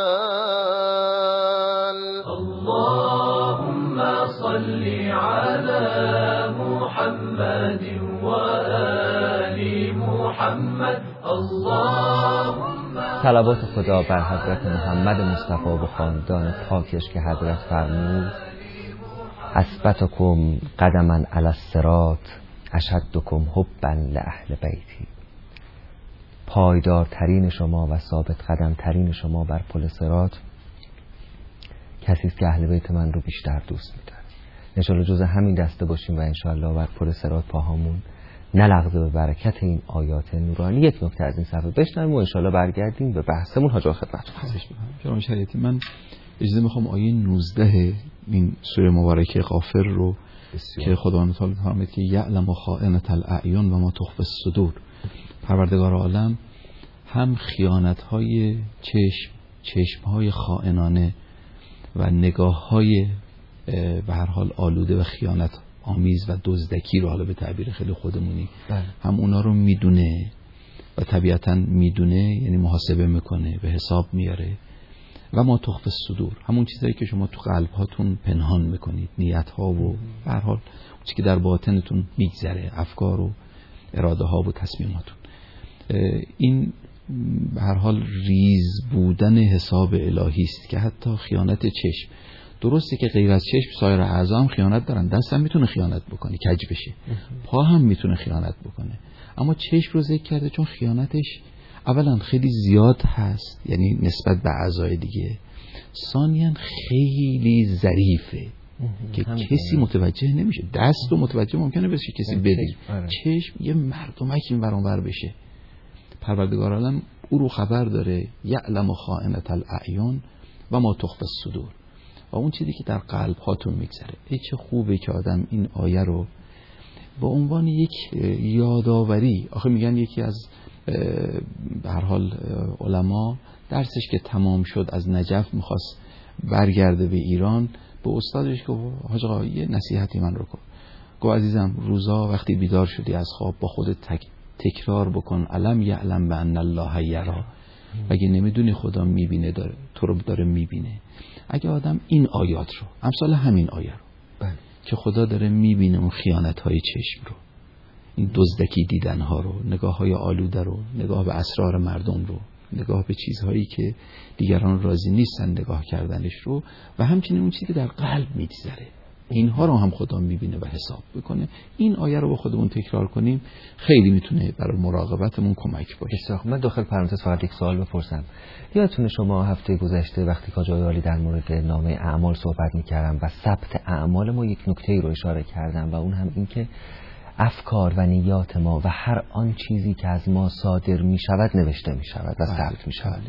ضلال. اللهم صل على محمد وآل محمد. اللهم صلوات خدا بر حضرت محمد مصطفی و خاندان پاکش که حضرت فرمود اثبتکم قدما علی الصراط اشدکم حبا لاهل بیتی. پایدارترین شما و ثابت قدم ترین شما بر پل صراط کسی است که اهل بیت من رو بیشتر دوست می‌داره. انشالله جز همین دسته باشیم و انشالله بر پل صراط پاهامون نلغزه به برکت این آیات نورانی. یک نکته از این صفحه بشنویم و انشالله برگردیم به بحثمون. حاج آقا خدمتتون هستم. جناب شریعتی، من اجازه میخوام آیه نوزده این سوره مبارکه غافر رو بسیار. که خداوند تعالی فرمود که یعلم خائنة الاعین و ما تخفی الصدور، پروردگار عالم هم خیانت‌های چشم، چشم‌های خائنانه و نگاه‌های به هر حال آلوده و خیانت آمیز و دزدکی رو، حالا به تعبیر خیلی خودمونی بله. هم اونا رو میدونه و طبیعتاً میدونه، یعنی محاسبه میکنه، به حساب میاره. و ما تخفی الصدور، همون چیزایی که شما تو قلب هاتون پنهان میکنید، نیت ها و به هر حال چیزی که در باطنتون میگذره، افکار و اراده ها و تصمیماتون. این به هر حال ریز بودن حساب الهی است که حتی خیانت چشم، درسته که غیر از چشم سایر اعضا هم خیانت دارن، دست هم میتونه خیانت بکنه، کج بشه، پا هم میتونه خیانت بکنه، اما چشم رو ذکر کرده چون خیانتش اولا خیلی زیاد هست، یعنی نسبت به اعضای دیگه، ثانیاً خیلی ظریفه که کسی متوجه نمیشه. دست رو متوجه ممکنه بشه کسی بدی، چشم یه مردمک این ور اون ور بشه. پروردگار عالم او رو خبر داره، یعلم خائنة الاعین و ما تخفی الصدور، و اون چیزی که در قلب هاتون میگذره. ای چه خوبه که آدم این آیه رو به عنوان یک یادآوری، آخه میگن یکی از به هر حال علما درسش که تمام شد از نجف میخواست برگرده به ایران، به استادش گفت حاج آقا یه نصیحتی من رو کن. گفت عزیزم روزا وقتی بیدار شدی از خواب با خودت تک تکرار بکن علم یعلم بان الله یرا، اگه نمیدونی خدا میبینه، داره تو رو داره میبینه. اگه آدم این آیات رو، امثال همین آیه رو بله. که خدا داره میبینه اون خیانت های چشم رو، این دزدکی دیدن ها رو، نگاه های آلوده رو، نگاه به اسرار مردم رو، نگاه به چیزهایی که دیگران راضی نیستن نگاه کردنش رو، و همچنین اون چیزی که در قلب میگذره، اینها رو هم خدا میبینه و حساب بکنه. این آیه رو با خودمون تکرار کنیم خیلی میتونه برای مراقبتمون کمک باشه. من داخل پرانتز فقط یک سوال بپرسم. یادتونه شما هفته گذشته وقتی که جای عالی در مورد نامه اعمال صحبت میکردم و ثبت اعمال ما، یک نکته رو اشاره کردم و اون هم این که افکار و نیات ما و هر آن چیزی که از ما صادر می شود نوشته می شود و ثبت می شود.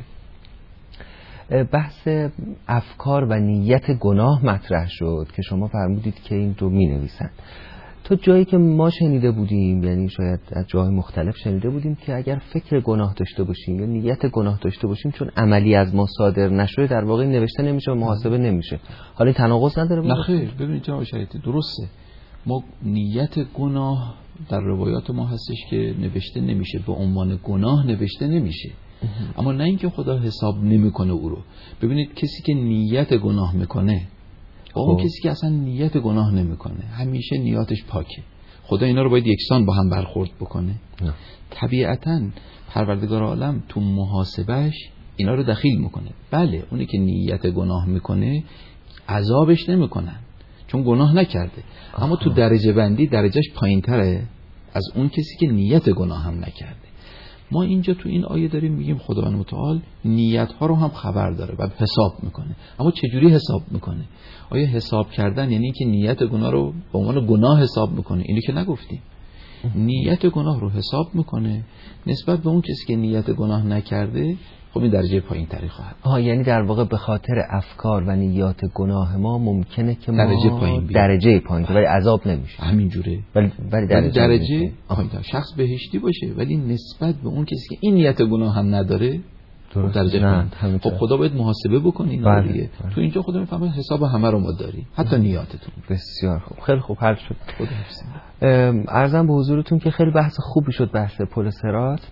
بحث افکار و نیت گناه مطرح شد که شما فرمودید که این رو می نویسن. تو جایی که ما شنیده بودیم، یعنی شاید از جای مختلف شنیده بودیم که اگر فکر گناه داشته باشیم یا نیت گناه داشته باشیم، چون عملی از ما صادر نشده در واقع نوشته نمیشه و محاسبه نمیشه. حالا تناقض نداره؟ نه خیر، ببینید جناب شریعتی درسته، ما نیت گناه در روایات ما هستش که نوشته نمیشه، به عنوان گناه نوشته نمیشه، اما نه اینکه خدا حساب نمیکنه او رو. ببینید کسی که نیت گناه میکنه با اون کسی که اصلا نیت گناه نمیکنه همیشه نیاتش پاکه. خدا اینا رو باید یکسان با هم برخورد بکنه. نه. طبیعتاً پروردگار عالم تو محاسبهش اینا رو دخیل میکنه. بله اونی که نیت گناه میکنه عذابش نمیکنن چون گناه نکرده، آها. اما تو درجه بندی درجهش پایین تره از اون کسی که نیت گناه هم نکرده. ما اینجا تو این آیه داریم میگیم خداوند متعال نیت ها رو هم خبر داره و حساب میکنه. اما چجوری حساب میکنه؟ آیا حساب کردن یعنی که نیت گناه رو به عنوان گناه حساب میکنه؟ اینو که نگفتیم. نیت گناه رو حساب میکنه نسبت به اون کسی که نیت گناه نکرده، خب این درجه پایین تری خواهد. آها، یعنی در واقع به خاطر افکار و نیات گناه ما ممکنه که ما درجه پایین بیاد. درجه پایین ولی عذاب نمیشه. همین جوره. ولی ولی درجه, درجه پایین‌تر. شخص بهشتی باشه ولی نسبت به اون کسی که این نیت گناه هم نداره درست درجه پایین. خب خدا باید محاسبه بکنه اینا دیگه. تو اینجا خدا میفهمه حساب همه رو ما داریم، حتی نیاتتون. بسیار خوب، خیلی خوب حل شد. خدا حفظ. عرضم به حضورتون که خیلی بحث خوبی شد، بحث پل صراط،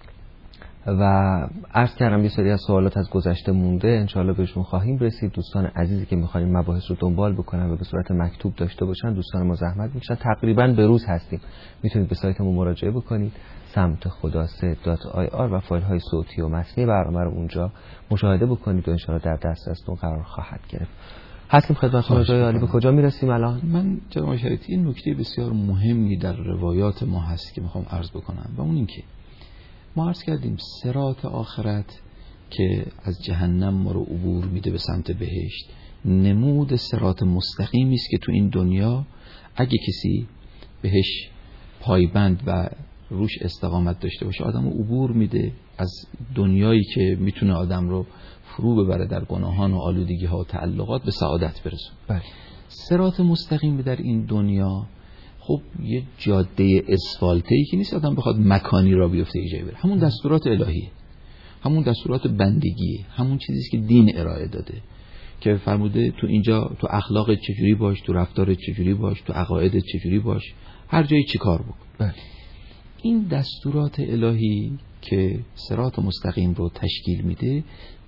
و عرض کردم یه سری از سوالات از گذشته مونده، انشاءالله بهشون خواهیم رسید. دوستان عزیزی که میخواین مباحث رو دنبال بکنن و به صورت مکتوب داشته باشن، دوستان ما زحمت میکشن، تقریبا به روز هستیم، میتونید به سایتمون مراجعه بکنید سمت خدا سه دات آی آر و فایل های صوتی و متنی برنامه رو اونجا مشاهده بکنید و انشاءالله در دسترستون قرار خواهد گرفت. هستیم خدمتتون. جای عالی به کجا میرسیم الان؟ من جناب شریعتی این نکته بسیار مهمی در روایات ما هست که میخوام عرض بکنم و اون این که ما عرض کردیم صراط آخرت که از جهنم ما رو عبور میده به سمت بهشت، نمود صراط مستقیمی است که تو این دنیا اگه کسی بهش پایبند و روش استقامت داشته باشه آدم رو عبور میده از دنیایی که میتونه آدم رو فرو ببره در گناهان و آلودگی ها و تعلقات به سعادت برسونه. بله. صراط مستقیم در این دنیا خب یه جاده اسفالته‌ای که نیست آدم بخواد مکانی را بیفته یه جایی بره، همون دستورات الهیه، همون دستورات بندگیه، همون چیزیست که دین ارائه داده که فرموده تو اینجا تو اخلاق چجوری باش، تو رفتار چجوری باش، تو عقاید چجوری باش، هر جایی چی کار بکن. بله. این دستورات الهی که صراط مستقیم رو تشکیل میده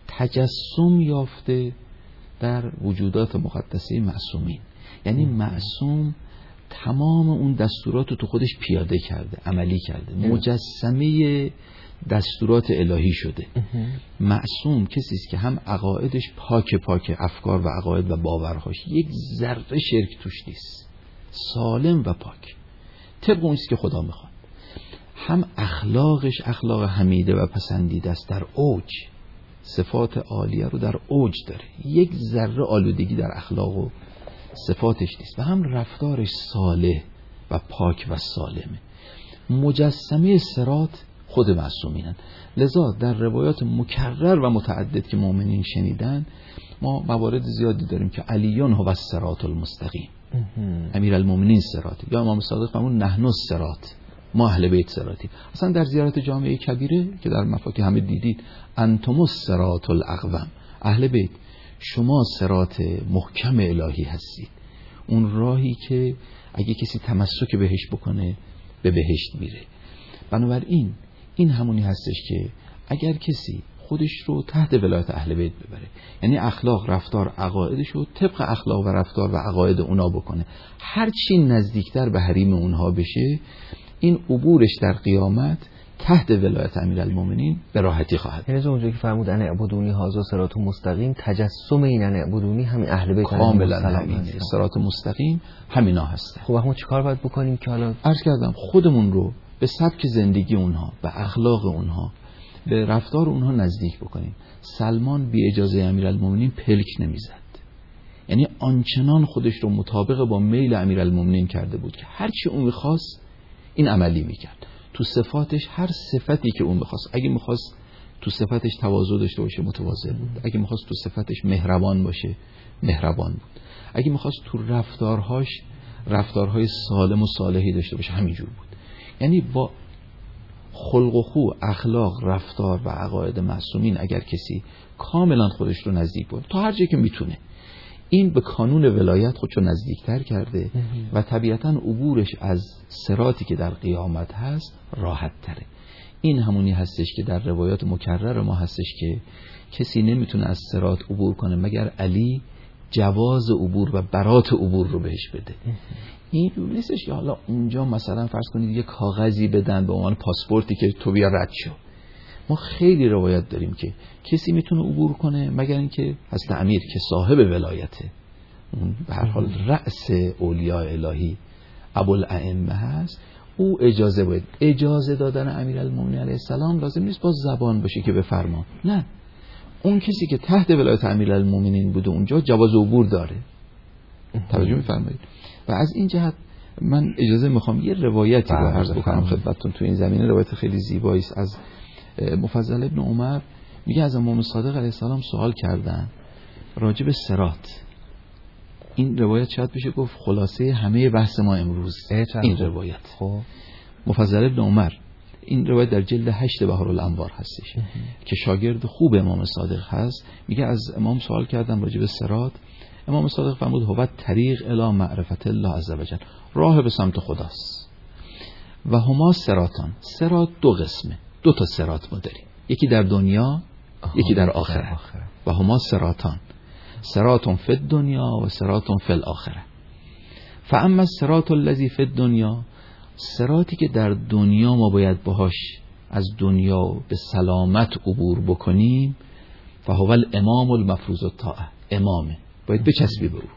تجسم یافته در وجودات مقدسه معصومین، یعنی معصوم تمام اون دستورات رو تو خودش پیاده کرده، عملی کرده، مجسمه دستورات الهی شده. معصوم کسی است که هم عقایدش پاک پاک، افکار و عقاید و باورهاش یک ذره شرک توش نیست، سالم و پاک طبق اون چیزی که خدا میخواد، هم اخلاقش اخلاق حمیده و پسندیده است، در اوج صفات عالیه رو در اوج داره، یک ذره آلودگی در اخلاق و صفاتش نیست، و هم رفتارش صالح و پاک و سالمه. مجسمه صراط خود معصومینن. لذا در روایات مکرر و متعدد که مؤمنین شنیدن ما موارد زیادی داریم که علیون هو الصراط المستقیم، امیرالمومنین صراط، یا امام صادق فرمود نحن الصراط، ما اهل بیت صراطیم. اصلا در زیارت جامعه کبیره که در مفاکه همه دیدید، انتم الصراط الاقوم، اهل بیت شما صراط محکم الهی هستید، اون راهی که اگه کسی تمسک بهش بکنه به بهشت میره. بنابراین این همونی هستش که اگر کسی خودش رو تحت ولایت اهل بیت ببره، یعنی اخلاق، رفتار، عقایدش رو طبق اخلاق و رفتار و عقاید اونا بکنه، هر چی نزدیکتر به حریم اونها بشه، این عبورش در قیامت تحت ولایت امیرالمومنین به راحتی خواهد. یعنی از اونجایی که فرمود ان اعبدونی هذا صراط مستقیم، تجسم این ان اعبدونی همین اهل بیت کاملا همین صراط مستقیم همینا هستن. خب ما چیکار باید بکنیم که حالا عرض کردم خودمون رو به سبک زندگی اونها، به اخلاق اونها، به رفتار اونها نزدیک بکنیم. سلمان بی اجازه امیرالمومنین پلک نمیزد، یعنی آنچنان خودش رو مطابق با میل امیرالمومنین کرده بود که هر چی اون می‌خواست این عملی میکرد. تو صفاتش هر صفتی که اون می‌خواست، اگه می‌خواست تو صفاتش تواضع داشته باشه متواضع بود، اگه می‌خواست تو صفاتش مهربان باشه مهربان بود، اگه می‌خواست تو رفتارهاش رفتارهای سالم و صالحی داشته باشه همینجور بود. یعنی با خلق و خو، اخلاق، رفتار و عقاید معصومین اگر کسی کاملا خودش رو نزدیک بود تا هر جایی که میتونه، این به کانون ولایت خودشو نزدیکتر کرده و طبیعتاً عبورش از صراطی که در قیامت هست راحت تره. این همونی هستش که در روایات مکرر ما هستش که کسی نمیتونه از صراط عبور کنه مگر علی جواز عبور و برات عبور رو بهش بده. این نیستش که حالا اونجا مثلا فرض کنید یه کاغذی بدن به عنوان پاسپورتی که تو بیا رد شو. ما خیلی روایت داریم که کسی میتونه عبور کنه مگر اینکه حضرت امیر که صاحب ولایته، اون به هر حال رأس اولیاء الهی ابوالائمه هست، او اجازه باید. اجازه دادن امیرالمومنین علیه السلام لازم نیست با زبان باشه که بفرما، نه، اون کسی که تحت ولایت امیرالمومنین بوده اونجا جواز عبور داره. توجه می‌فرمایید؟ و از این جهت من اجازه میخوام یه روایتی رو عرض بکنم خدمتتون تو این زمینه. روایت خیلی زیبایی است از مفضل ابن عمر. میگه از امام صادق علیه السلام سوال کردن راجع به صراط. این روایت شاید بشه گفت خلاصه همه بحث ما امروز. این روایت خب مفضل ابن عمر، این روایت در جلد هشت بهارالانوار هستش که شاگرد خوب امام صادق هست. میگه از امام سوال کردم راجع به صراط. امام صادق فرمود هو طریق الی معرفت الله عز وجل، راه به سمت خداست. و هما صراطان، صراط دو قسمه، دو تا صراط ما داریم، یکی در دنیا یکی در آخره. و هما صراطان، صراط فی الدنیا و صراط فی الاخره. فاما الصراط الذی فی الدنیا، صراطی که در دنیا ما باید باهاش از دنیا به سلامت عبور بکنیم، فهو الامام المفروض الطاعه، امامه باید بچسبی به او،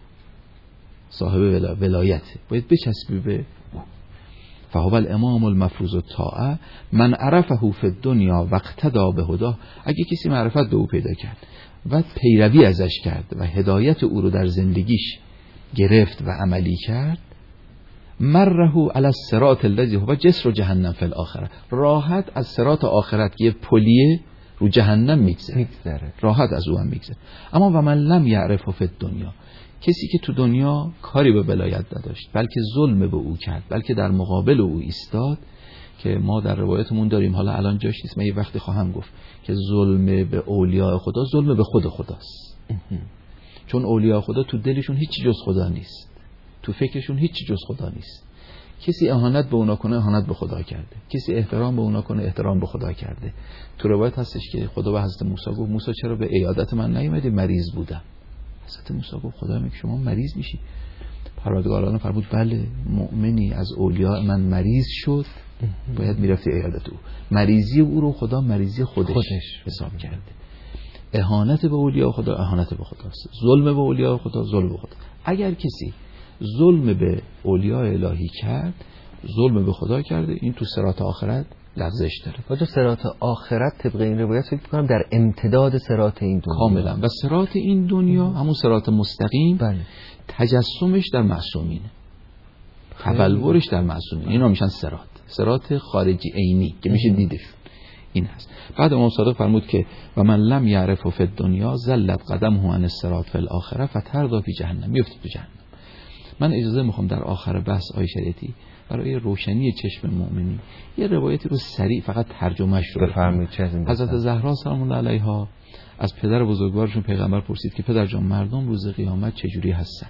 صاحب ولایته باید بچسبی به او. فهو الامام المفروض الطاعه من عرفه فی الدنیا واقتدى بهداه، اگه کسی معرفت به او پیدا کرد و پیروی ازش کرد و هدایت او رو در زندگیش گرفت و عملی کرد، مره علی الصراط الذی هو جسر جهنم فی الاخره، راحت از صراط آخرت که یه پلیه رو جهنم میگذره، راحت از اون میگذره. اما و من لم یعرفه فی الدنیا، کسی که تو دنیا کاری به ولایت نداشت بلکه ظلم به او کرد، بلکه در مقابل او ایستاد، که ما در روایتمون داریم، حالا الان جاش نیست، من یه وقتی خواهم گفت که ظلم به اولیاء خدا ظلم به خود خداست. چون اولیاء خدا تو دلشون هیچی جز خدا نیست، تو فکرشون هیچی جز خدا نیست. کسی اهانت به اونا کنه اهانت به خدا کرده، کسی احترام به اونا کنه احترام به خدا کرده. تو روایت هستش که خدا به حضرت موسی گفت موسی چرا به عیادت من نیومدی؟ مریض بودم. حضرت موسی گفت خدا میگه شما مریض میشی؟ پروردگار عالم فرمود بله، مؤمنی از اولیاء من مریض شد باید میرفتی عیادت او. مریضی او رو خدا مریضی خودش, خودش. حساب کرده. اهانت به اولیاء خدا اهانت به خداست، ظلم به اولیاء خدا ظلم به خدا. اگر کسی ظلم به اولیاء الهی کرد ظلم به خدا کرده، این تو صراط آخرت لغزش داره. تو صراط آخرت طبق این روایت فکر می‌کنم در امتداد صراط این دنیا کاملا. و صراط این دنیا همون صراط مستقیم، بله. تجسمش در معصومینه، تبلورش در معصومین، اینا میشن صراط، صراط خارجی عینی که میشه دیدش. این هست. بعد امام صادق فرمود که و من لم یعرف فی الدنیا زلت قدمه عن الصراط فی الاخره فترضى فی جهنم، میفته تو جهنم. من اجازه میخوام در آخر بحث آیه شریعتی برای روشنی چشم مؤمنی یه روایتی رو سریع فقط ترجمهش رو بفرمایید. حضرت زهرا سلام الله علیها از پدر بزرگوارشون پیغمبر پرسید که پدر جان مردم روز قیامت چجوری هستن؟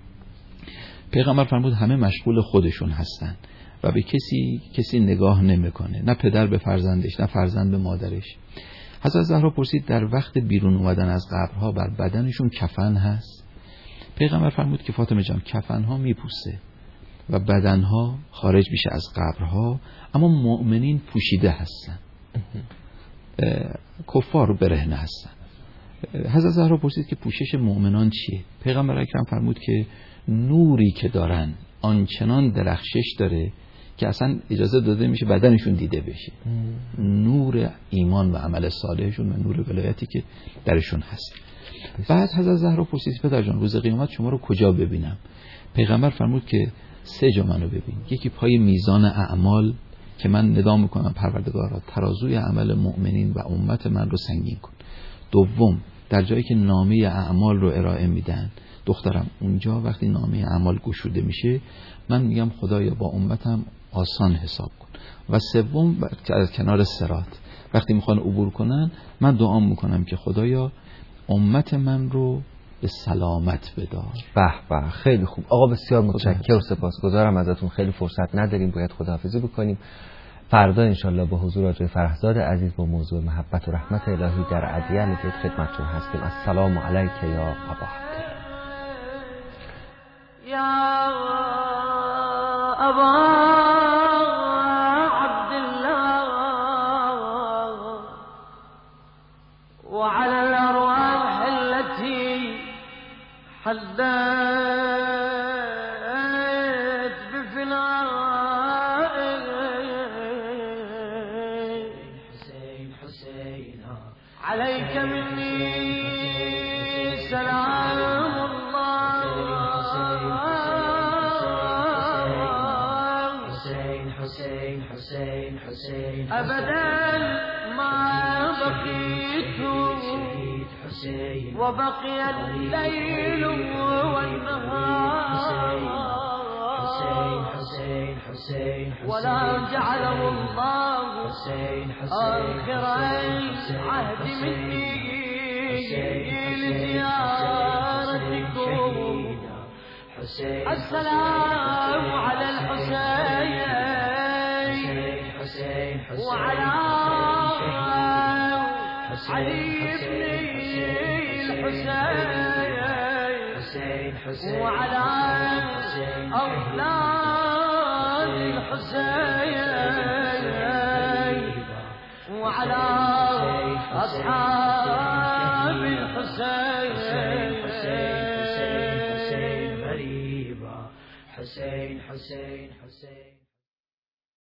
پیغمبر فرمود همه مشغول خودشون هستن و به کسی کسی نگاه نمیکنه، نه پدر به فرزندش نه فرزند به مادرش. حضرت زهرا پرسید در وقت بیرون اومدن از قبرها بر بدنشون کفن هست؟ پیغمبر فرمود که فاطمه جان کفنها میپوسه و بدنها خارج میشه از قبرها، اما مؤمنین پوشیده هستن، کفار برهنه هستن. حضرت زهرا پرسید که پوشش مؤمنان چیه؟ پیغمبر اکرم فرمود که نوری که دارن آنچنان درخشش داره که اصلا اجازه داده میشه بدنشون دیده بشه. نور ایمان و عمل صالحشون و نور ولایتی که درشون هست. بعد حضرت زهرا پرسید پدر جان روز قیامت شما رو کجا ببینم؟ پیغمبر فرمود که سه جا منو ببین. یکی پای میزان اعمال که من ندا میکنم پروردگارا ترازوی عمل مؤمنین و امت من رو سنگین کن. دوم در جایی که نامه اعمال رو ارائه میدن دخترم، اونجا وقتی نامه اعمال گشوده میشه من میگم خدایا با امتم آسان حساب کن. و سوم از کنار صراط وقتی میخوان عبور کنن من دعا میکنم که خدایا امت من رو به سلامت بدار. به به، خیلی خوب آقا، بسیار متشکرم و سپاسگزارم ازتون. خیلی فرصت نداریم، باید خداحافظی بکنیم. فردا انشالله با حضور آقای فرهزاد عزیز با موضوع محبت و رحمت الهی در ادیان که خدمتتون هستیم. السلام علیک یا ابا یا ابا عبدالله وعلى الأرواح التي حدثت بفناء حسين حسين عليك مني سلام الله حسين حسين حسين حسين أبدا ما بقيت وبقي الليل والنهار ولا جعله الله آخر العهد مني لزيارتكم. السلام على الحسين وعلى علي بن الحسين وعلى أولاد الحسين وعلى أصحاب الحسين. حسين حسين حسين حسين